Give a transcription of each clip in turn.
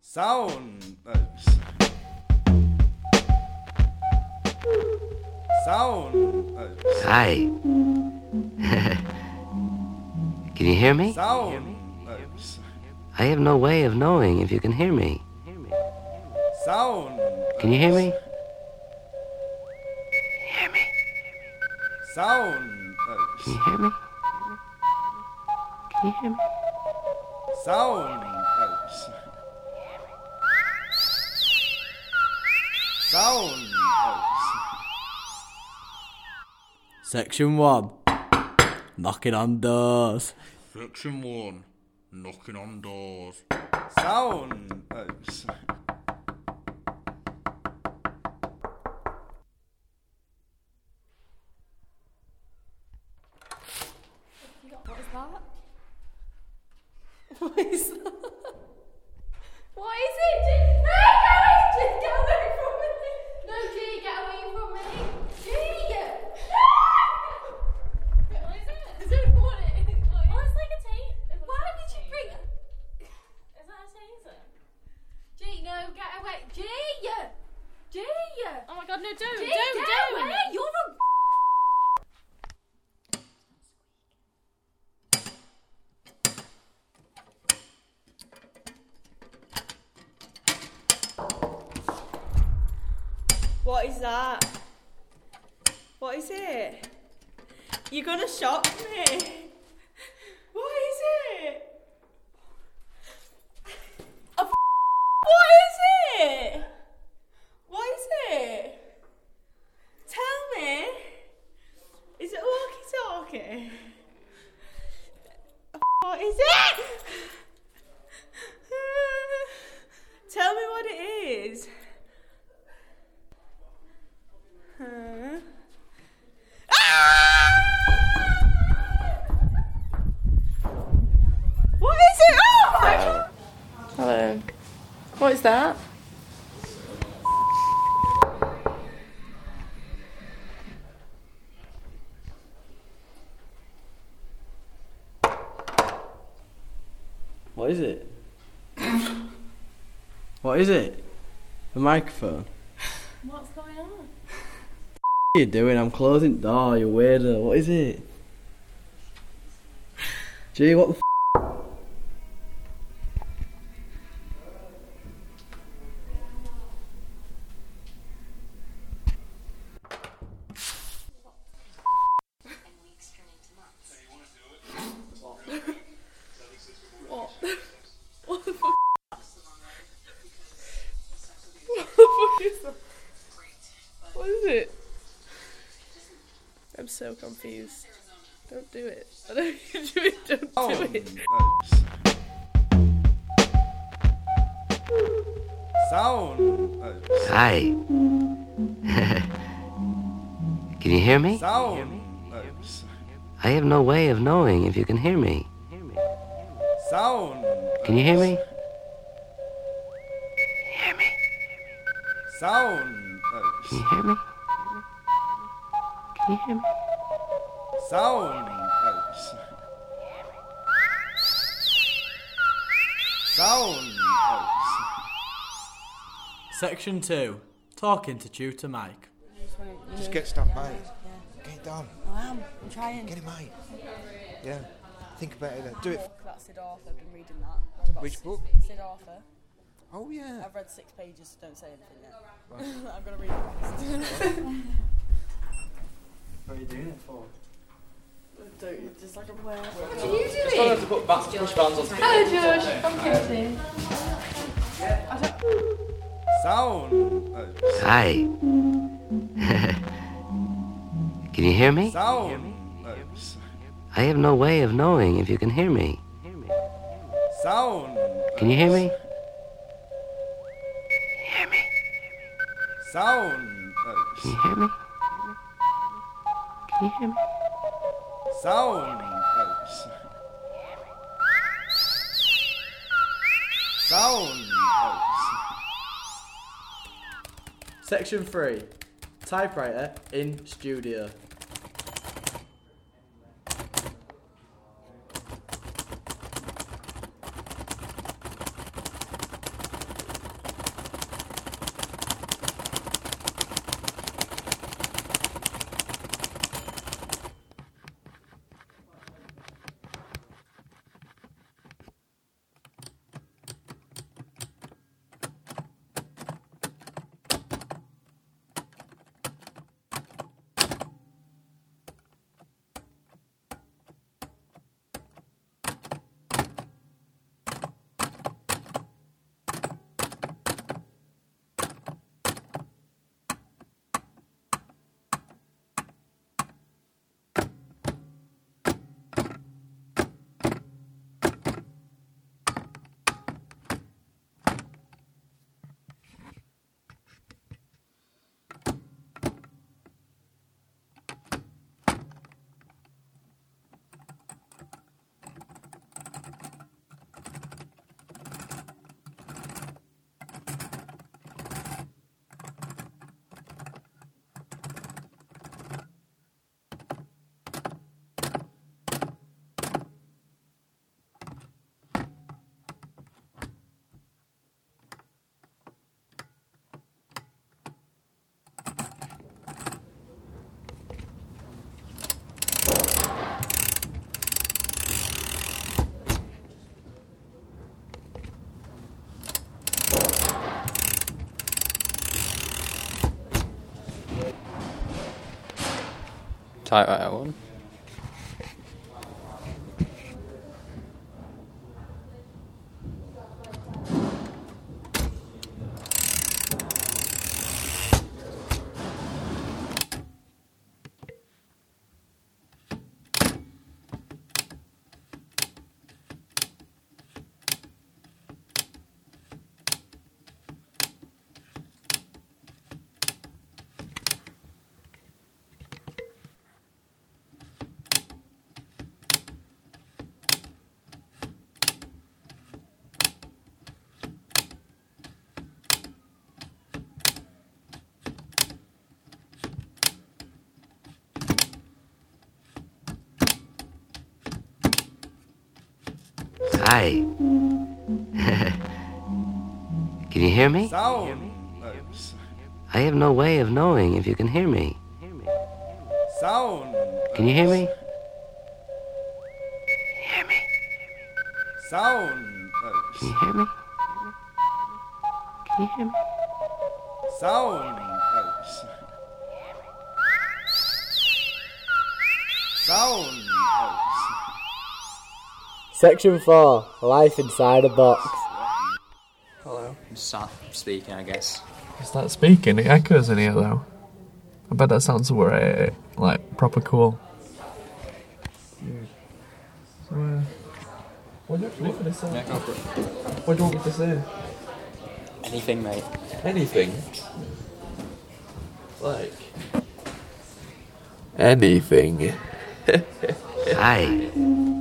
Sound. Sound. Hi. Can you hear me? Sound. I have no way of knowing if you can hear me. Sound. Can you hear me? Hear me? Sound. Can you hear me? Can you hear me? Sound. Sound. Section 1. Knocking on doors. Section 1. Knocking on doors. Sound. What is that? What is that? What is it? No, Gary, get away from me. No, G, get away from me. G! What is it? I don't know what it is. Oh, it's like a tape. Why did you bring it? Is that a taser? G, no, get away. G! G! Oh my god, no, don't, G, don't. get away. You're a... What is that? What is it? You're gonna shock me. What is it? What is it? What is it? Tell me. Is it a walkie-talkie? What is it? Tell me what it is. Huh? What is it? Oh my god! Hello. What is that? What is it? What is it? A microphone? What's going on? What are you doing? I'm closing the door, you weirdo. What is it? Gee, what the f***? What? What the fuck? What is that? What is it? I'm so confused. Don't do it. I don't need to do it. Don't do it. Sound. Hi. Can you hear me? Sound. I have no way of knowing if you can hear me. Sound. Can you hear me? Hear me? Sound. Can you hear me? Can you hear me? Sound. Sound. Section 2. Talking to Tutor Mike. Just get stuff, mate. Get it done. I am. I'm trying. Get it, mate. Yeah. Think about it. Do it. That's Sid Arthur. I've been reading that. Read about Which book? Sid Arthur. Oh, yeah. I've read 6 pages, so don't say anything yet. I'm going to read it fast. What are you doing it for? Don't, just like I'm aware. What are you doing? To put push bands on. Hello, George. I'm Katie. Sound. Hi. Can you hear me? Sound. I have no way of knowing if you can hear me. Sound. Can you hear me? Hear me? Sound. Can you hear me? Can you hear me? Sound. Sound. Section 3. Typewriter in studio. Typewriter one. Hi. Can you hear me? Sound. I have no way of knowing if you can hear me. Sound. Can you hear me? Sound. Can you hear me? Can you hear me? Sound. Sound. Section 4. Life inside a box. Hello. Start speaking, I guess. Start speaking? It echoes in here though. I bet that sounds like proper cool. So, what do you actually for this song? Yeah, go for it. What do you want me to say? Anything, mate. Anything? Like... anything. Hi.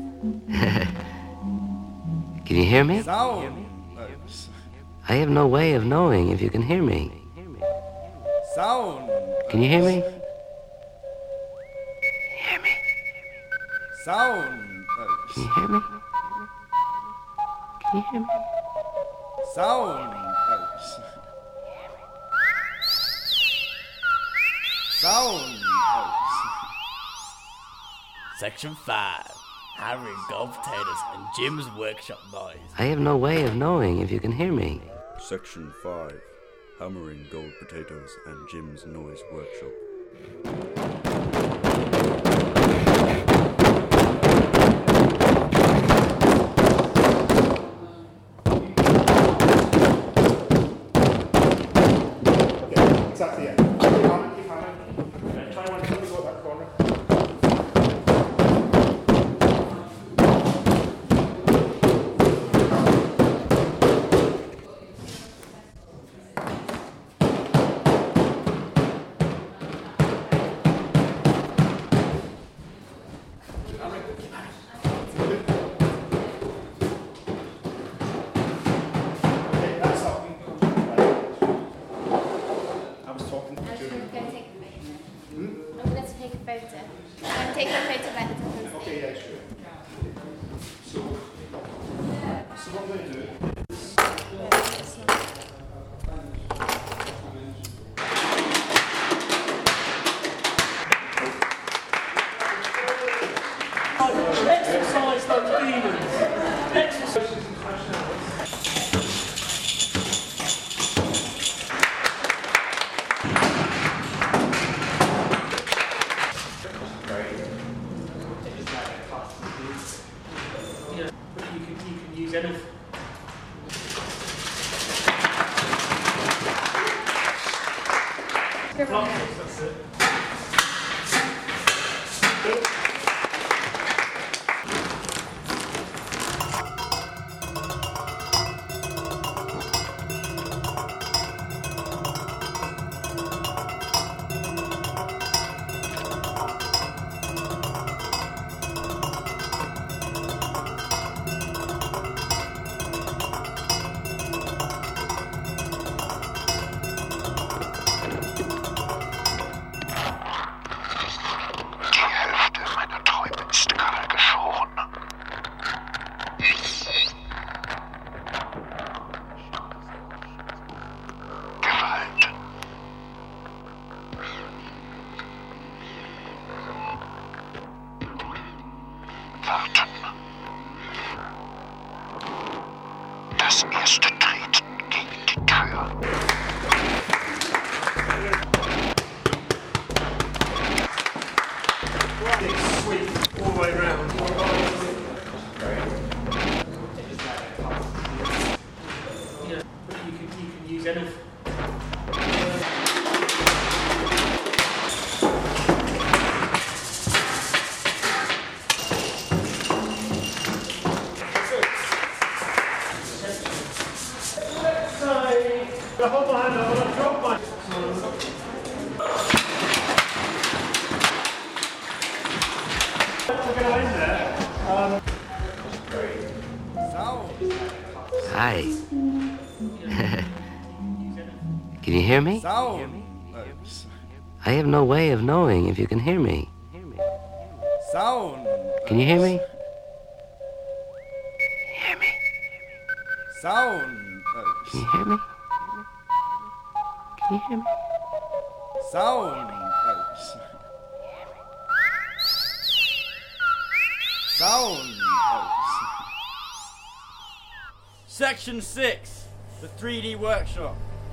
Can you hear me? Sound. I have no way of knowing if you can hear me. Sound. Can you hear me? Sound. Can you hear me? Can you hear me? Sound. Sound. Section 5. Harry Gold Potatoes and Jim's Workshop Boys. I have no way of knowing if you can hear me. Section 5. Hammering Gold Potatoes and Jim's Noise Workshop. Exactly, yeah. Keep hammering. Try one, go that corner. Exercise those demons. Exercise. You can use anything. That's it. can use anything. Hold my hand up, I'll drop my... We're going to end there. Hi. Can you hear me? Sound. I have no way of knowing if you can hear me. Sound. Can you hear me? Sound. Can you hear me? Can you hear me? Sound. Sound. Section 6, the 3D workshop.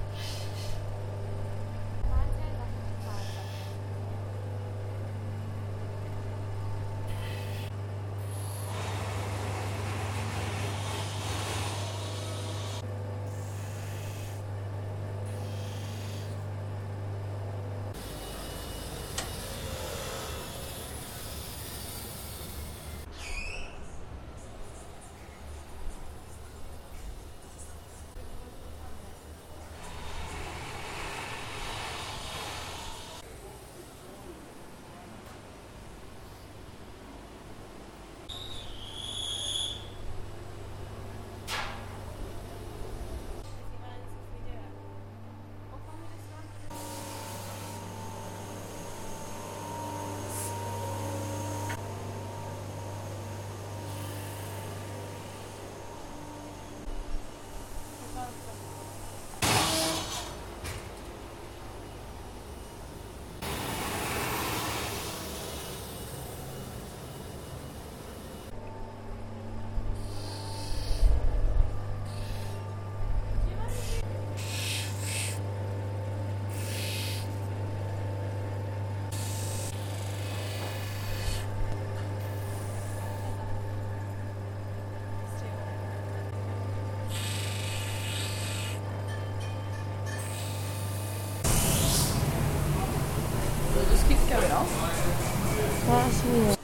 It just keeps going off. That's weird.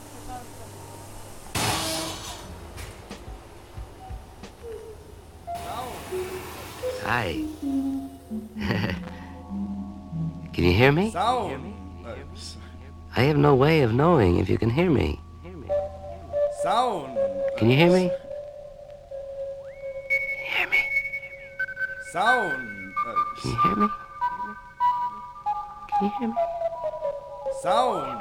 Hi. Can you hear me? Sound. I have no way of knowing if you can hear me. Sound. Can you hear me? Sound. Can you hear me? Can you hear me? Sound.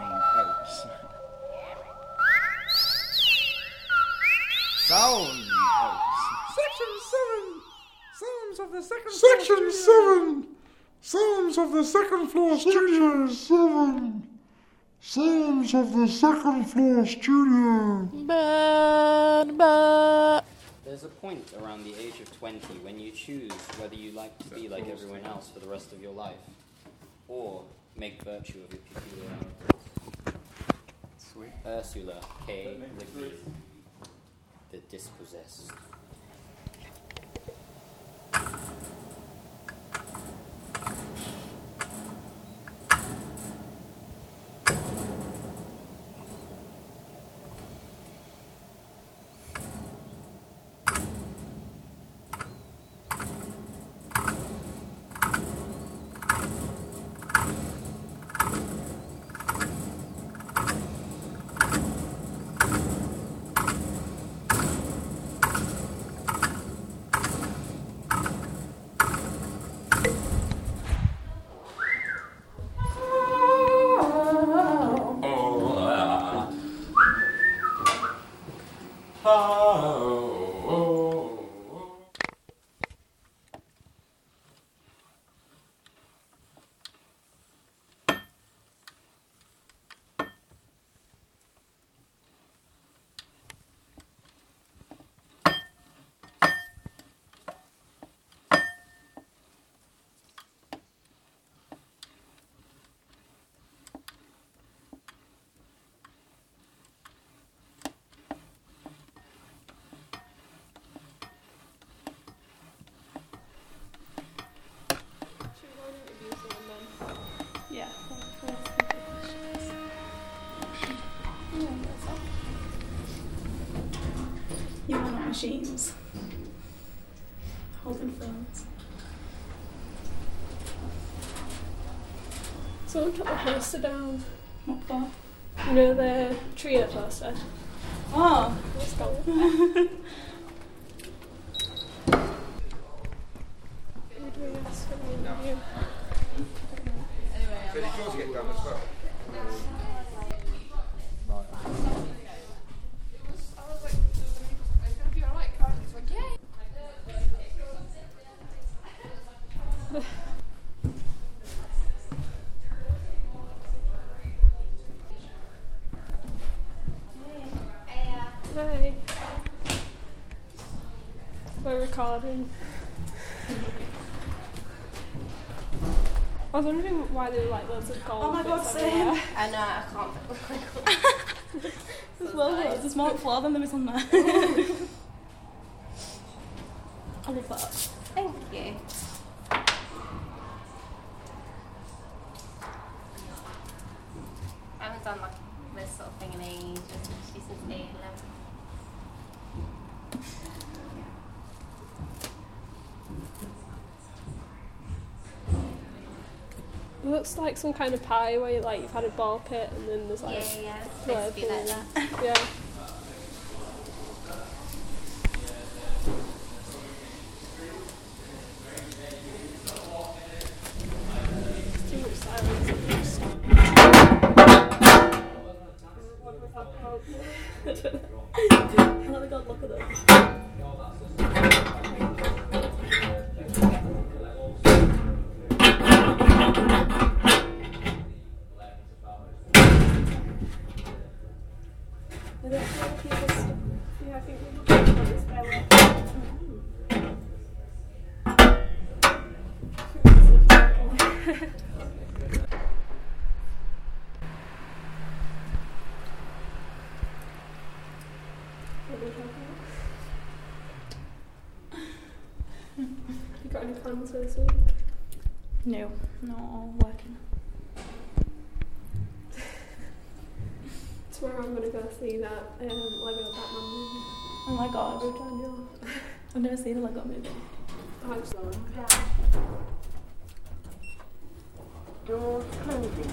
Sound. Section 7. Sounds of the second floor. Section 7. Sounds of the second floor studio. 7. Sounds of the second floor studio. There's a point around the age of 20 when you choose whether you like to be like everyone else for the rest of your life, or make virtue of your peculiarities. Sweet. Ursula K. Le Guin, the Dispossessed. machines. Holding phones. Someone took the poster down. What for? You know the trio poster? Oh. It's gone. Hey. We're recording. I was wondering why there were like loads of gold. Oh my god, bits same. everywhere. I know, I can't. There's loads. There's more floor than there is on there. I love that. Thank you. I haven't done like this sort of thing in ages, especially since A11. It looks like some kind of pie where you've had a ball pit and then there's like Yeah, it's supposed to be like that. Yeah. Too much silence. Oh my god, look at them. You got any plans for this week? No, not all working. Tomorrow I'm gonna go see that Lego Batman movie. Oh my god. Oh, Daniel. I've never seen a Lego movie. I'm sorry. Doors closing.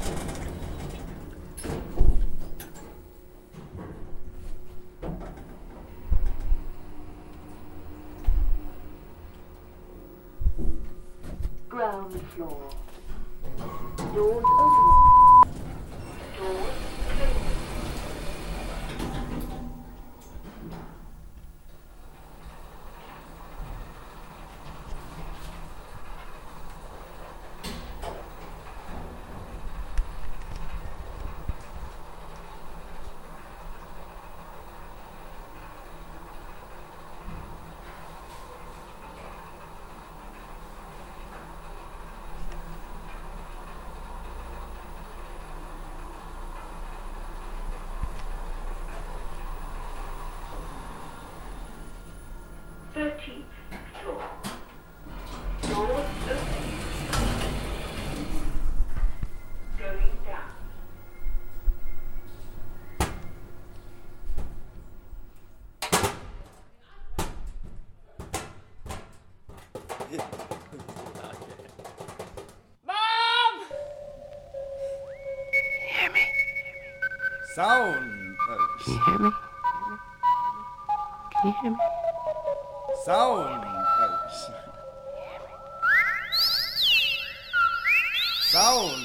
Ground floor. Doors open. Doors closing. Mom! Hear me? Sound. Can you hear me? Can you hear me? Sound. Sound.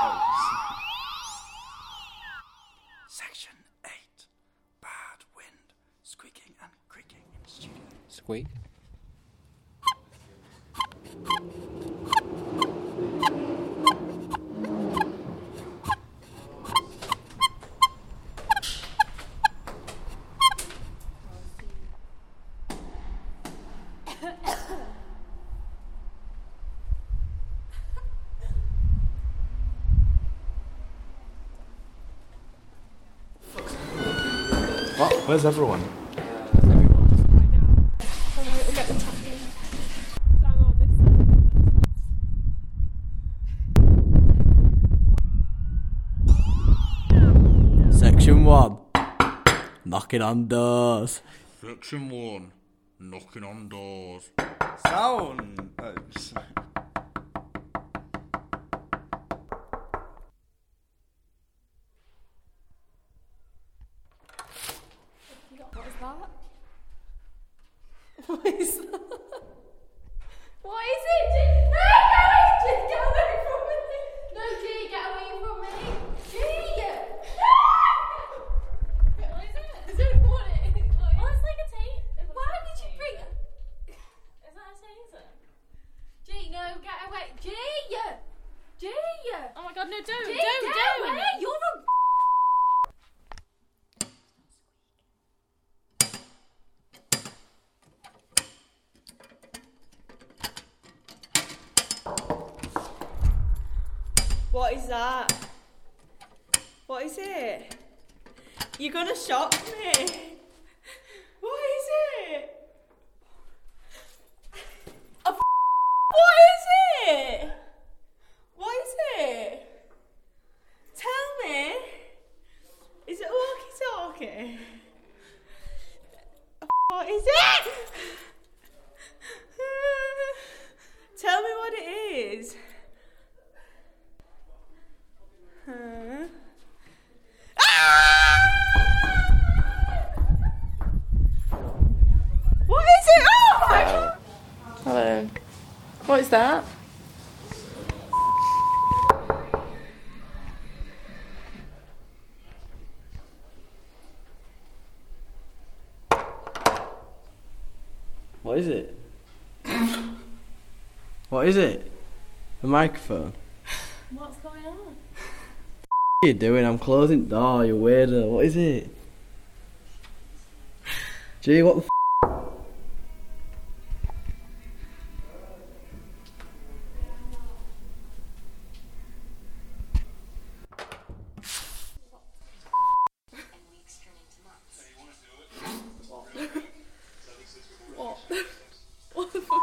Section 8. Bad wind. Squeaking and creaking in the studio. Squeak. What? Where's everyone? Section 1. Knocking on doors. Section 1. Knocking on doors. Sound. What is that? What is that? What is it? G, get away from me! No, G, get away from me! G! What is it? I don't want it. Oh, it's like a tape. Why did you bring it? Is that a taser? G, no, get away. G! G! Oh my god, no, don't, G, don't, get don't! away! You're a... What is that? What is it? You're gonna shock me. What is it? What is it? What is it? Tell me. Is it a walkie-talkie? What is it? Tell me what it is. Huh? What is it? Oh my god! Hello. What is that? What is it? What is it? A microphone? What's going on? What are you doing? I'm closing the door, you weirdo. What is it? Gee, what the What? What the fuck?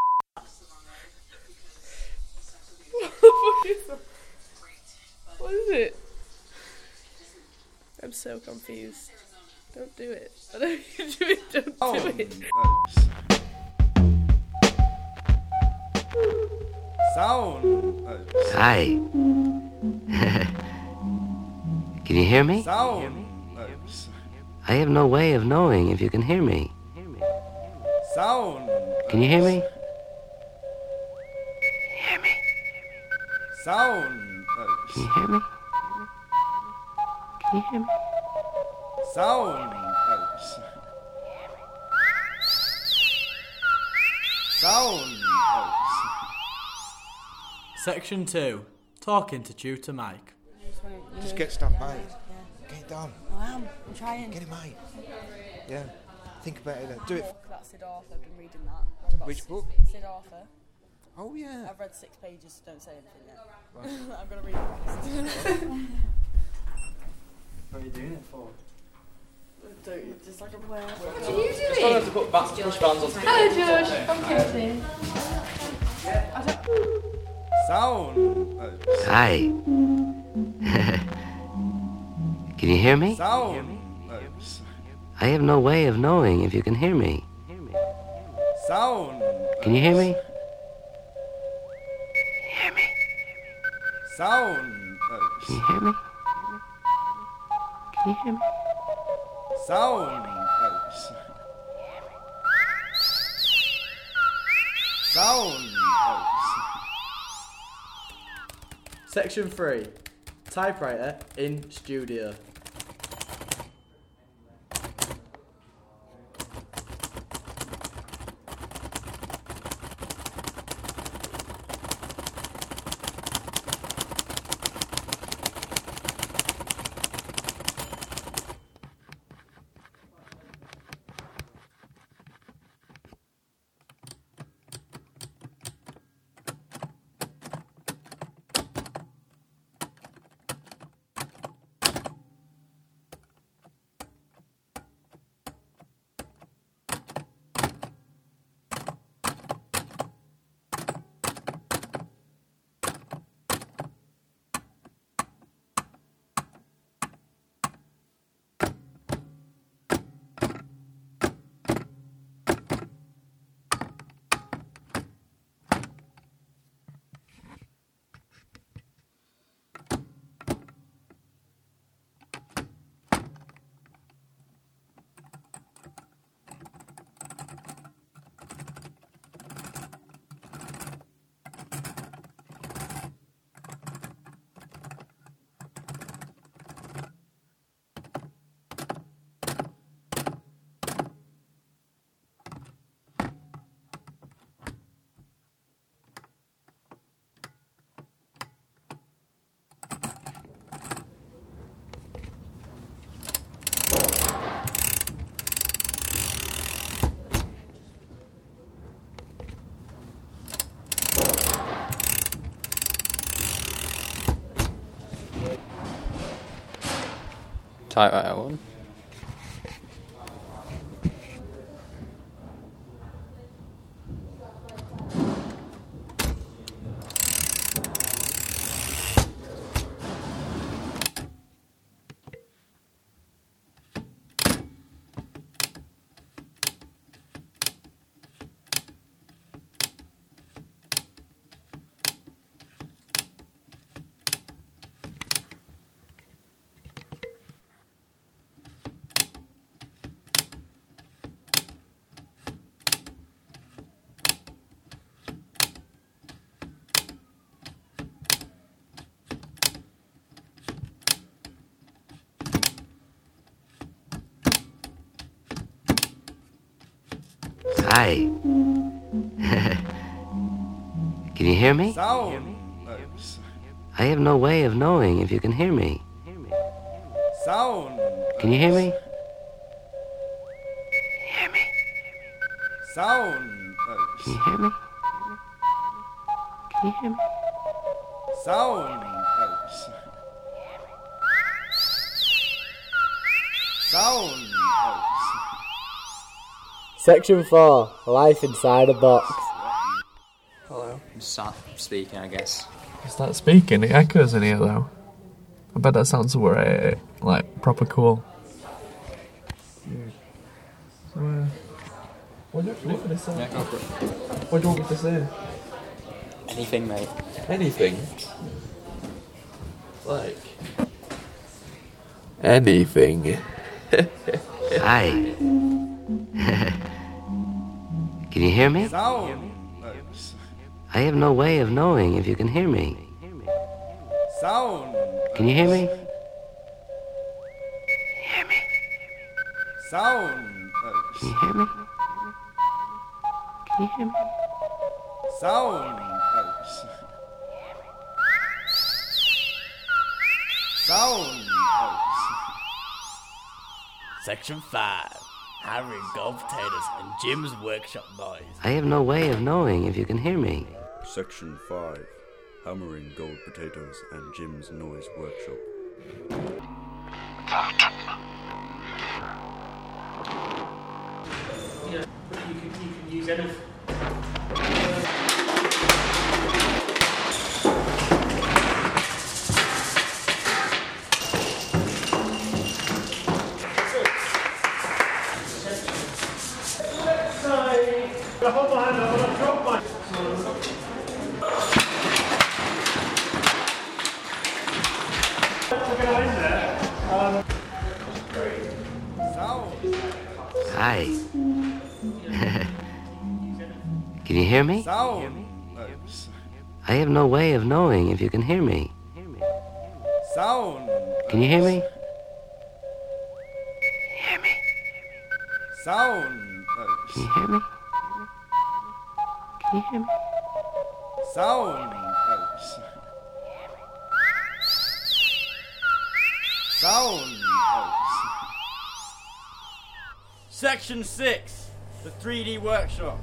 What is it? I'm so confused. Don't do it. I don't do it. Don't do it. Sound. Hi. Can you hear me? Sound. I have no way of knowing if you can hear me. Sound. Can you hear me? Sound. Can you hear me? Can you hear me? Sound. Sound. Section 2. Talking to Tutor Mike. Just get stuff made. Get it done. I am. I'm trying. Get it made. Yeah. Think about it. Do it. About Sid Arthur. I've been reading that. Read about Which book? Sid Arthur. Oh yeah. I've read 6 pages. Don't say anything yet. Right. I'm gonna read the rest. What are you doing it for? Don't, just like a word. What are you Just doing? wanted to put push bands on. Hello, George. I'm Katie. Sound. Hi. Can you hear me? Sound. I have no way of knowing if you can hear me. Sound. Can you hear me? Sound. Can you hear me? Can you hear me? Sound. Sound. Section 3. Typewriter in studio. typewriter one. Hi. Can you hear me? Sound. I have no way of knowing if you can hear me. Sound. Can you hear me? Sound. Can you hear me? Can you hear me? Sound. Sound. Section 4. Life inside a box. Hello. Start speaking, I guess. Start speaking, it echoes in here though. I bet that sounds like proper cool. So, what do you do for this song? Yeah, go for it. What do you want me to say? Anything, mate. Anything? Like... Anything. Hi. Can you hear me? Sound. I have no way of knowing if you can hear me. Sound. Can you hear me? Sound. Can you hear me? Can you hear me? Sound. Sound. Section 5. Hammering gold potatoes and Jim's workshop boys. I have no way of knowing if you can hear me. Section 5. Hammering gold potatoes and Jim's noise workshop. Yeah, but you can use anything. I hold my hand up and I drop my... We're going to end there. Sound. Hi. Can you hear me? Sound. I have no way of knowing if you can hear me. Sound. Can you hear me? Sound. Can you hear me? Can you hear me? Sound. Sound. Section 6. The 3D workshop.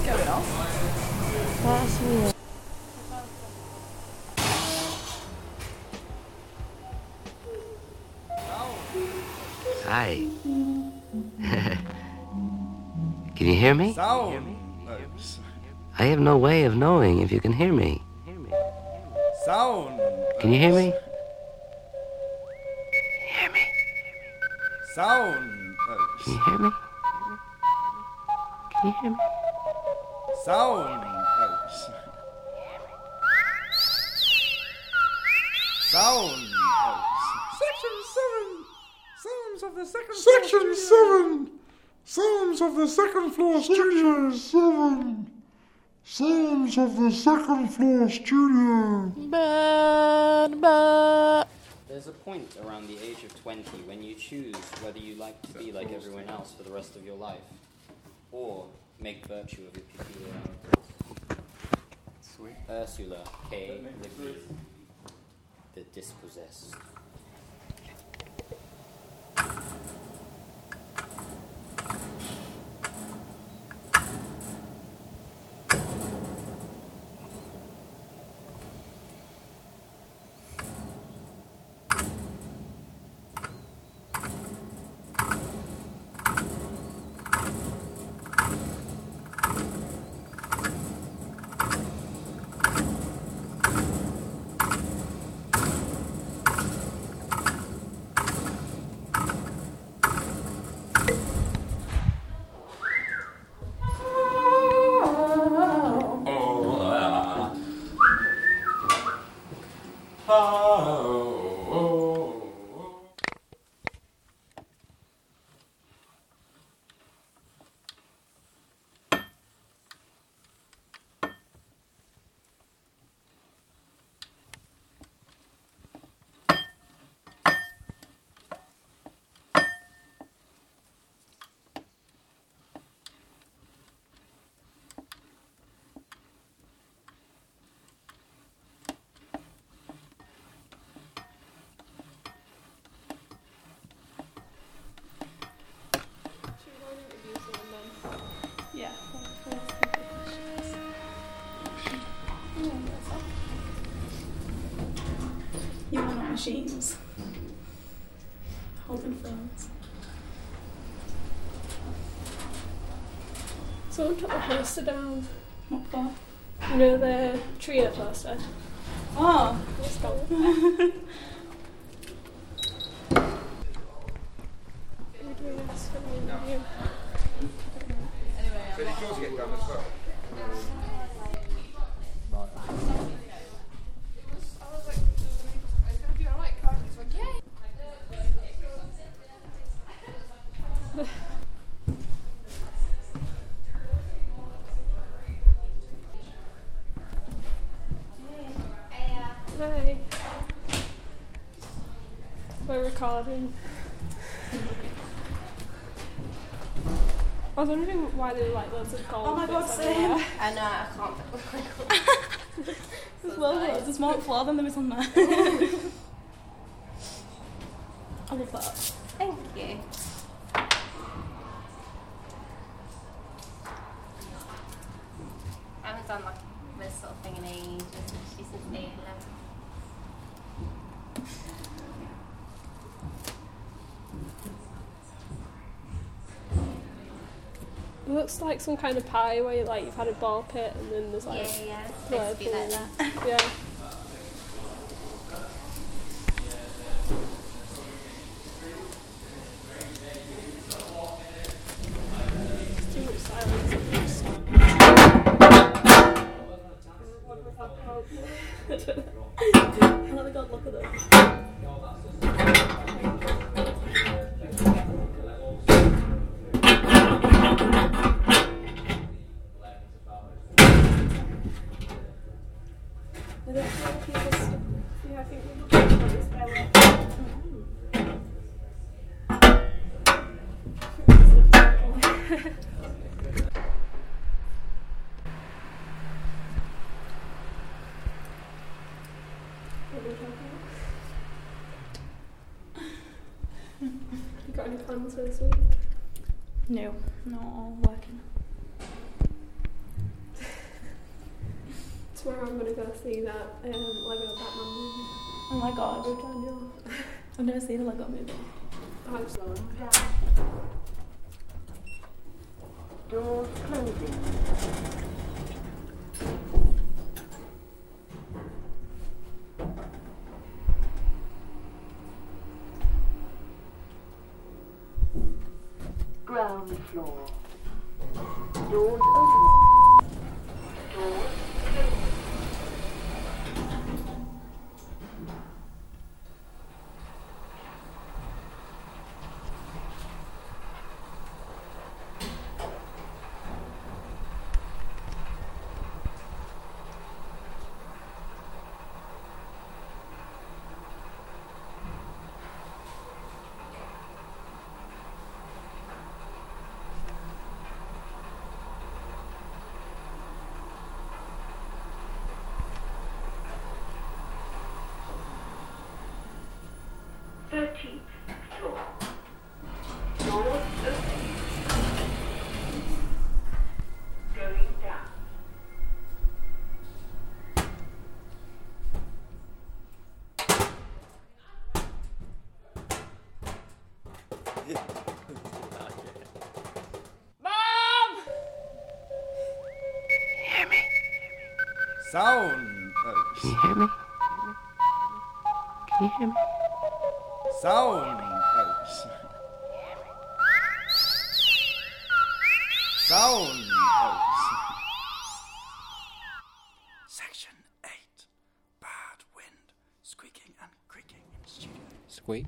going on? That's weird. Hi. Can you hear me? Sound. I have no way of knowing if you can hear me. Sound. Can you hear me? Sound. Can you hear me? Can you hear me? Sound. Sound. Section 7. Sounds of the second floor. Section 7. Sounds of the second floor studio. 7. Sounds of the second floor studio. There's a point around the age of 20 when you choose whether you like to be like everyone else for the rest of your life, or make virtue of your peculiarities. Sweet. Ursula K. Le Guin, the Dispossessed. Yeah. You are not machines. Holding phones. Someone took the poster down. What for? You know the trio poster? Oh! It's gone. So did yours get done as well? Hi. We're recording. I was wondering why there were like loads of gold. Oh my god, bits same. everywhere. I know, I can't. There's loads more floor than there is on there. I love that. Thank you. I haven't done like this sort of thing in ages, especially since day 11. It looks like some kind of pie where like you've had a ball pit and then there's like Yeah, it's supposed to be like that. Yeah. It's too much silence. Oh my god, look at them. I don't feel like people yeah, I think we can put this down. You got any plans for this week? No, not all working. swear I'm gonna go see that Lego Batman movie. Oh my god. With Daniel. I've never seen a Lego movie. I hope so. Doors closing. Ground floor. Doors open. Doors closing. Sound. Can you hear me? Can you hear me? Sound. Sound. Section 8. Bad wind, squeaking and creaking in studio. Squeak.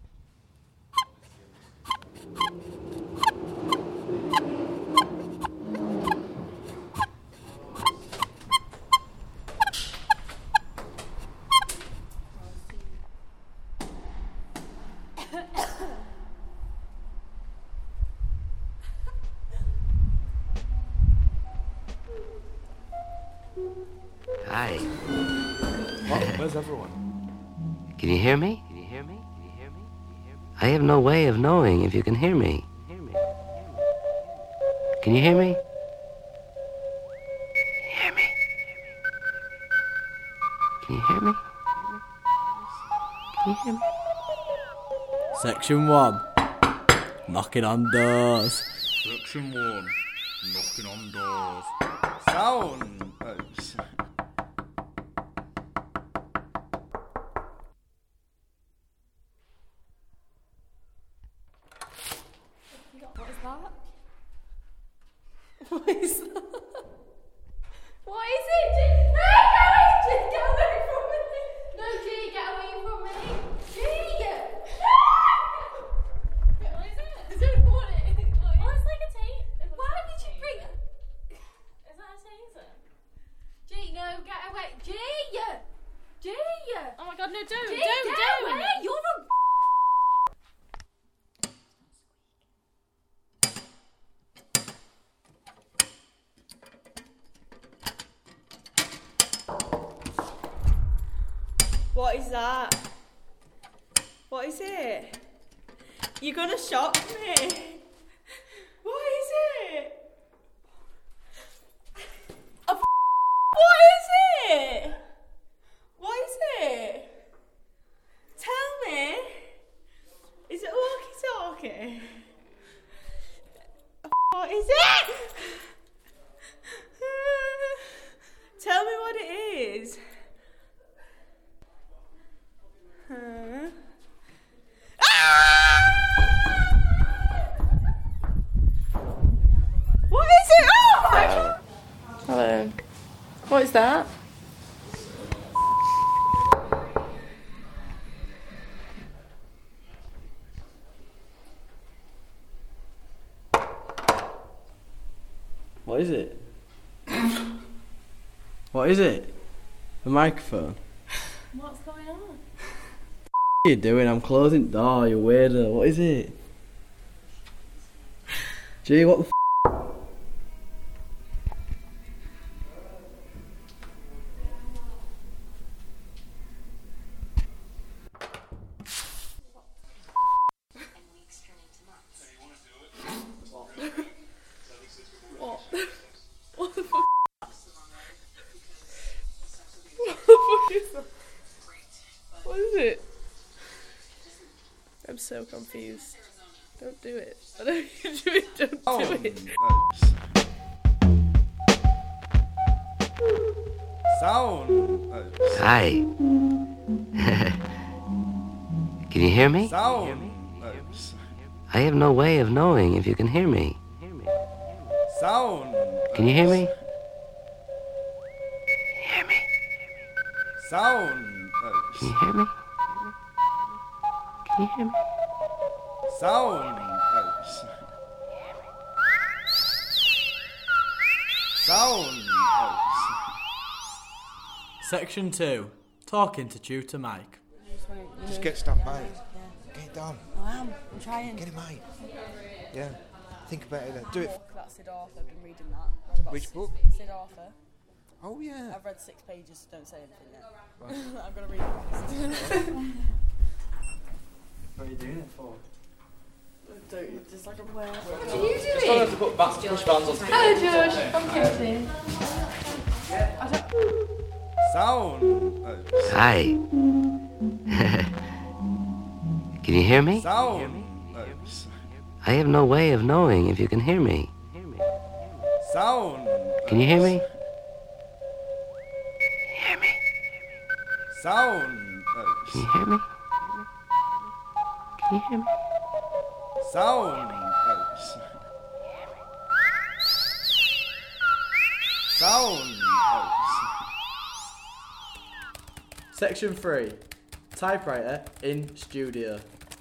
Hi. What? Where's everyone? Can you hear me? Can you hear me? Can you hear me? I have no way of knowing if you can hear me. Can you hear me? Hear me? Can you hear me? Can you hear me? Section 1. Knocking on doors. Section 1. Knocking on doors. Sound. What is that? What is that? What is it? No, get away from me! No, G, get away from me! G! What is it? I don't know what it is. Oh, it's like a tape. Why did you bring it? Is that a taser? G, no, get away. G! G! Oh my god, no, don't! G, don't! Away. You're a... What is that? What is it? You're gonna shock me. What is it? What is it? What is it? Tell me. Is it a walkie-talkie? What is it? Tell me what it is. What is it? Oh my god! Hello. What is that? What is it? What is it? The microphone? What's going on? What are you doing? I'm closing the door, you weirdo. What is it? Gee, what the f***? What? What the fuck? What is it? I'm so confused. Don't do it. I don't need to do it. Don't do it. Sound. Hi. Can you hear me? Sound. I have no way of knowing if you can hear me. Sound. Can you hear me? Sound. Can you hear me? Can you hear me? Sound. Sound. Section 2. Talking to Tutor Mike. Just get stuff made. Get it done. I am. I'm trying. Get it made. Yeah. Think about it. Do it. That Sid Arthur. I've been reading that. Read about Which book? Sid Arthur. Oh yeah. I've read 6 pages. Don't say anything yet. I'm gonna read it. What are you doing it for? Just like a where. What are you doing? Just wanted to put push bands on. Hello, George. I'm Katie. Sound. Hi. Can you hear me? Sound. I have no way of knowing if you can hear me. Sound. Can you hear me? Sound. Can you hear me? Can you hear me? Sound. Sound. Section 3. Typewriter in studio.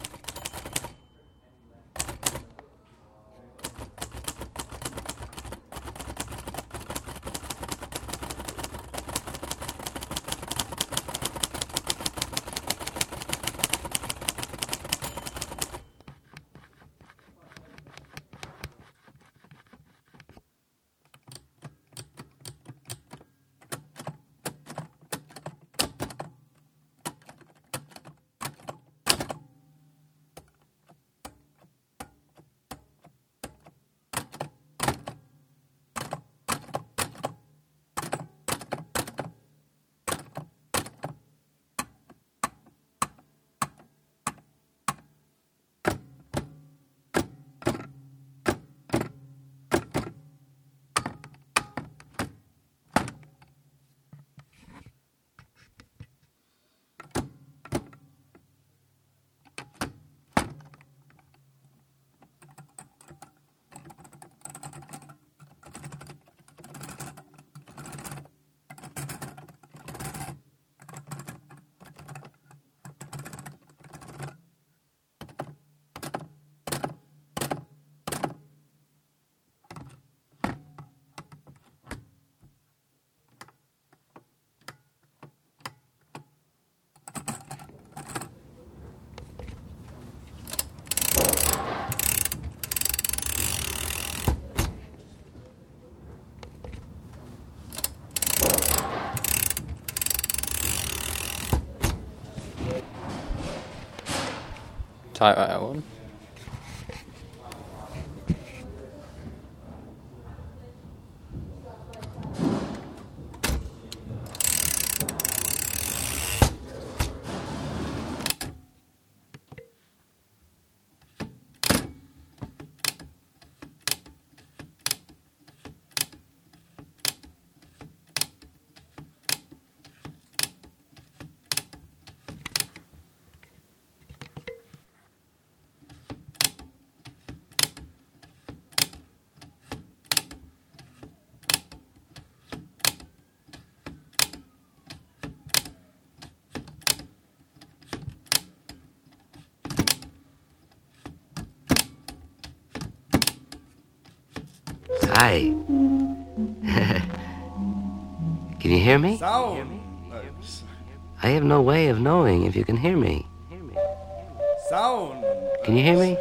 Typewriter 1. Hi. Can you hear me? Sound. I have no way of knowing if you can hear me. Sound. Can you hear me?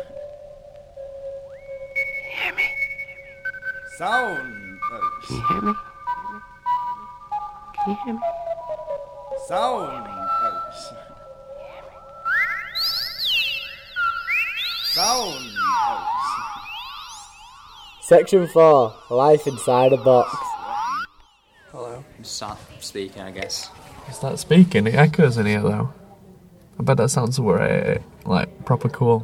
Sound. Can you hear me? Can you hear me? Sound. Sound. Section 4. Life inside a box. Hello. I'm Sam speaking, I guess. Is that speaking? It echoes in here though. I bet that sounds like proper cool.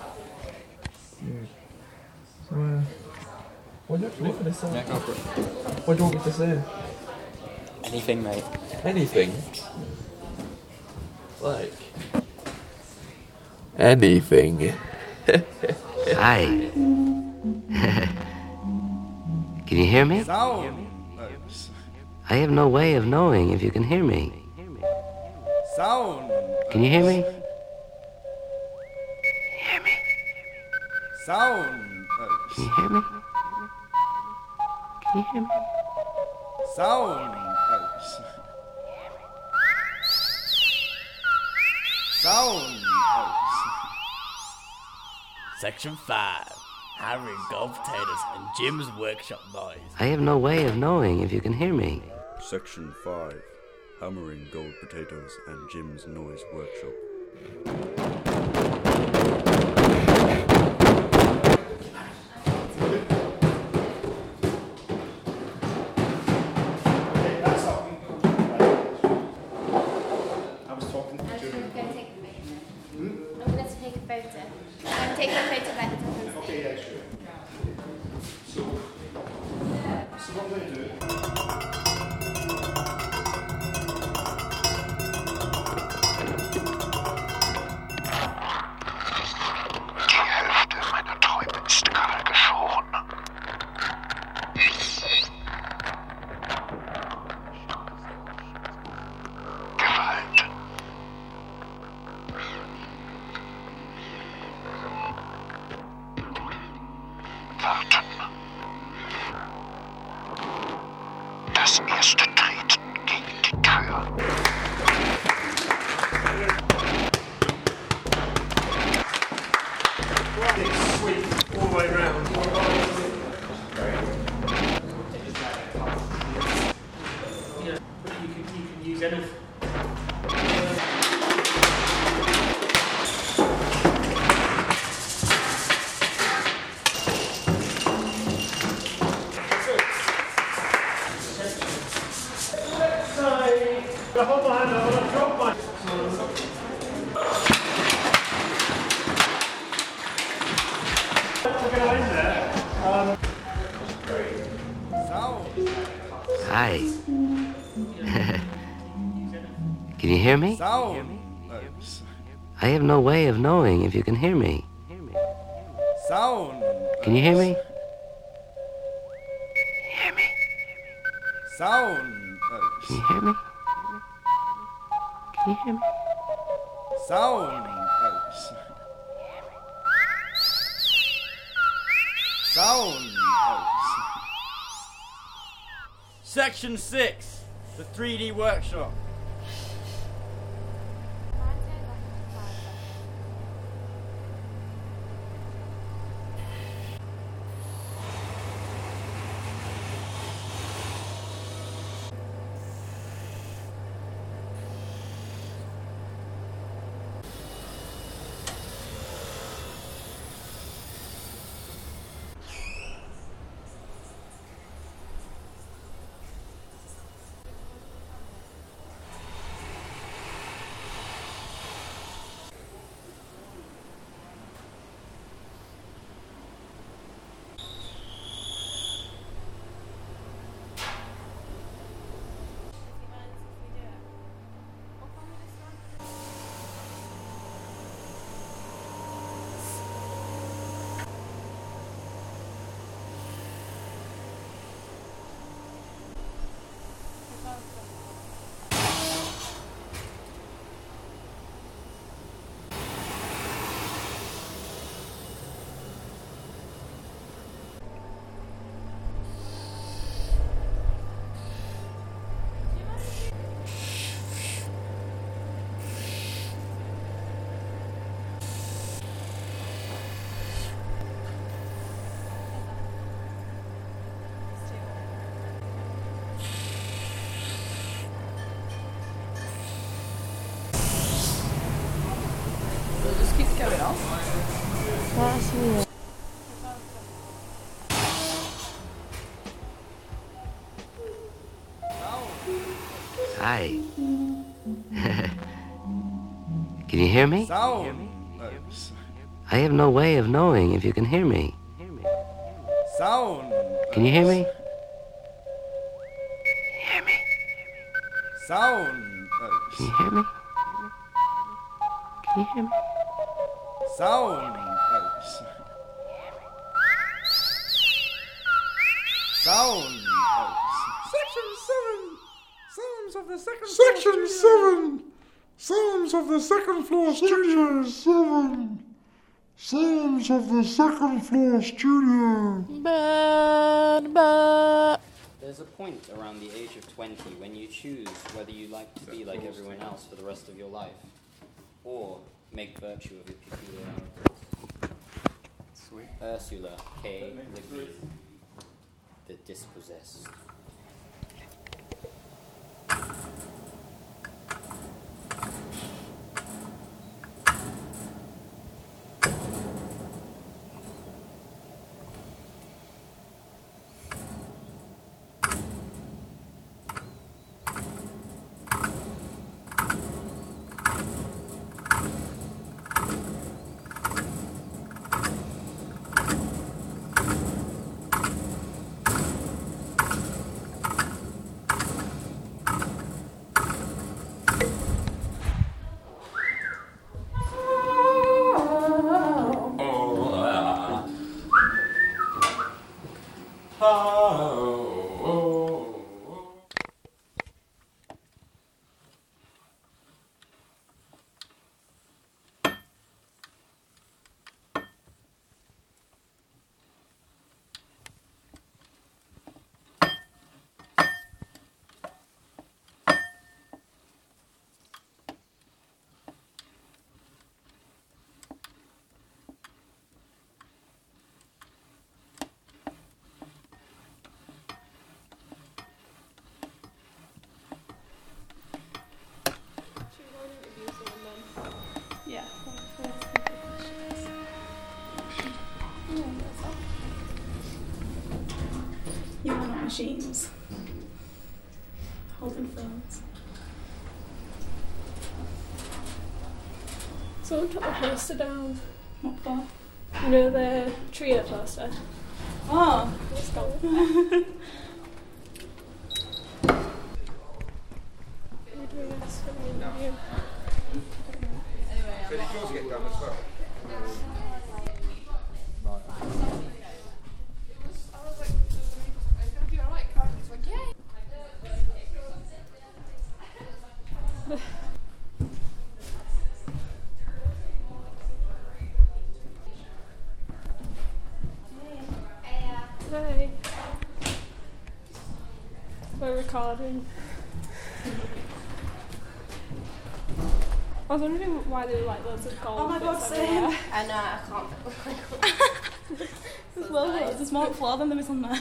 So, what do you want me to say? Yeah, go for it. What do you want me to say? Anything, mate. Anything? Like... anything. Hi. Can you hear me? Sound. I have no way of knowing if you can hear me. Sound. Can you hear me? Sound. Can you hear me? Can you hear me? Sound. Sound. Section 5. Harry Gold Potatoes and Jim's Workshop Boys. I have no way of knowing if you can hear me. Section 5. Hammering Gold Potatoes and Jim's Noise Workshop. Das erste Treten gegen die Tür. Sweep all the way round. You can use anything. Hold my hand up, I'm gonna drop my... We're gonna end there. Hi. Can you hear me? Sound. I have no way of knowing if you can hear me. Sound. Can you hear me? Sound. Can you hear me? Can you hear me? Sound. Sound. Section 6, the 3D workshop. It just keeps going off. That's weird. Hi. Can you hear me? Sound. I have no way of knowing if you can hear me. Sound. Can you hear me? Sound. Can you hear me? Can you hear me? Sound. Sound. Section 7. Sounds of the second floor. Section 7. Sounds of the second floor studio. 7. Sounds of the second floor studio. There's a point around the age of 20 when you choose whether you like to be like everyone else for the rest of your life, or make virtue of your peculiarities. Sweet. Ursula K. Le Guin, The Dispossessed. Yeah. You are not machines. Holding phones. Someone took the poster down. What for? You know the trio poster? Oh! It's gone. So did yours get done as well? Hi. We're recording. I was wondering why there were like loads of gold. Oh my god, bits same. everywhere. I know, I can't. There's loads more floor than there is on there.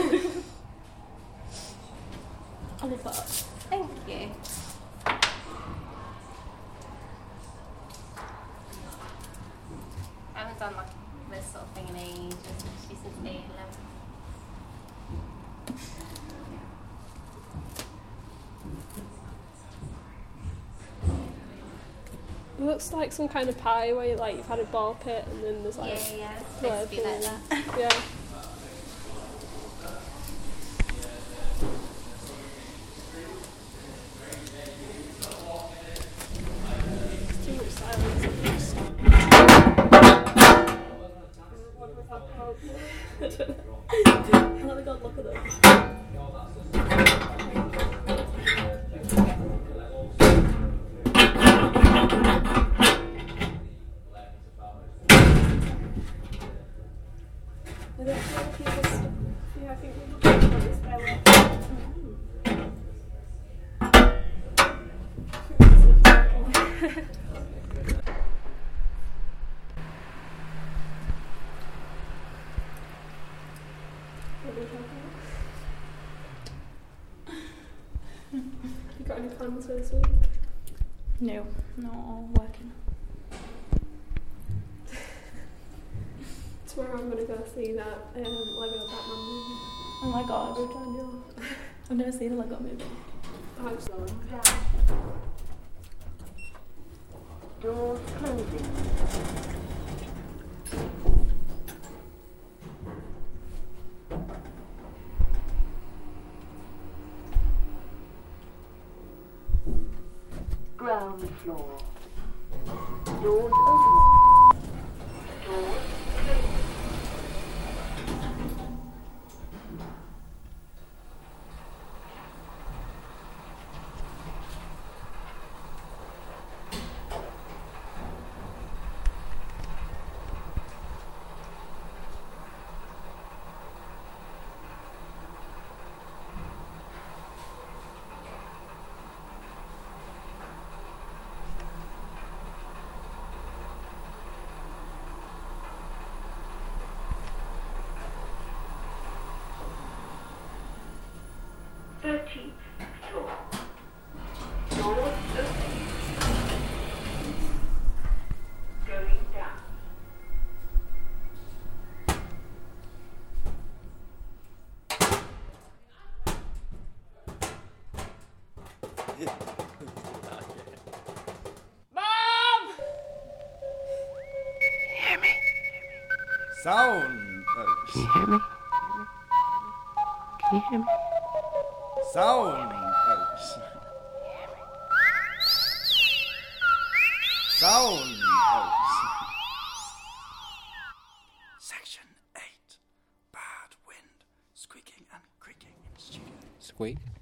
I love that. Thank you. I haven't done like this sort of thing in ages, especially since day 11. It looks like some kind of pie where like you've had a ball pit and then there's like Yeah, it's supposed to be like that. Yeah. Too much silence. Oh my god, look at them. Yeah, I think we can put this there. You got any plans for this week? No, not all working. Tomorrow I'm gonna go see that Lego Batman movie. Oh my god. I've never seen a Lego movie. I hope so. Doors closing. Ground floor. Doors opening. Doors closing. Floor. Doors opening. Going down. Mom! Hear me? Sound. Can you hear me? Can you hear me? Sound. Sound. Section 8. Bad wind, squeaking and creaking in studio. Squeak?